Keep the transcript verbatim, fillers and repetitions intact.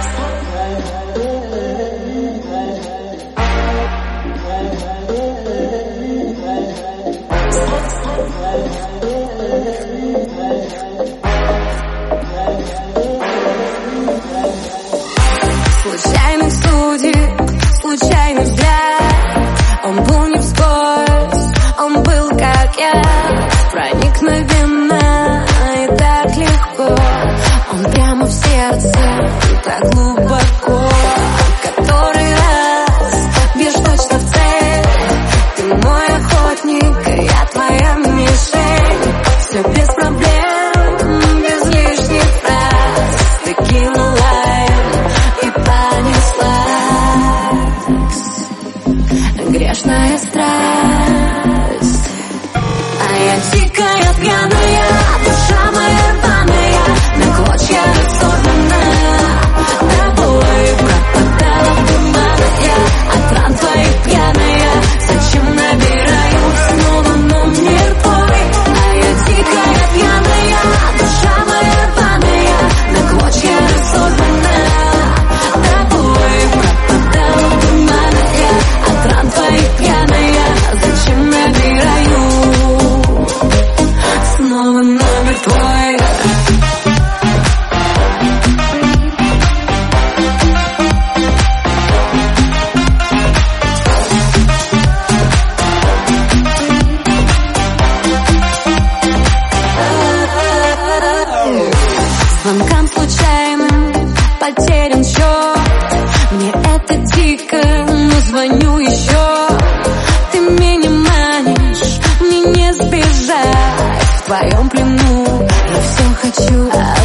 Случайных судеб, случайный взгляд. Он был не вскользь, он был как я. Проникновенно и так легко. Он прямо в сердце, так глубоко. Который раз бьешь точно в цель. Ты мой охотник, я твоя мишень. Все без проблем, без лишних фраз. Текила лайм и понеслась. Грешная страсть. А я дикая, пьяная, душа моя рваная, на клочья разорванная. Тобой пропадала в туманах я, от ран твоих пьяная. Зачем набираю снова номер твой? А я дикая, пьяная, душа моя рваная, на клочья разорванная. Тобой пропадала в туманах я, от ран твоих пьяная. Зачем набираю снова номер твой? Звонкам случайным потерян счет. Мне это дико, но звоню еще. Ты меня манишь, мне не сбежать. В твоем плену я все хочу.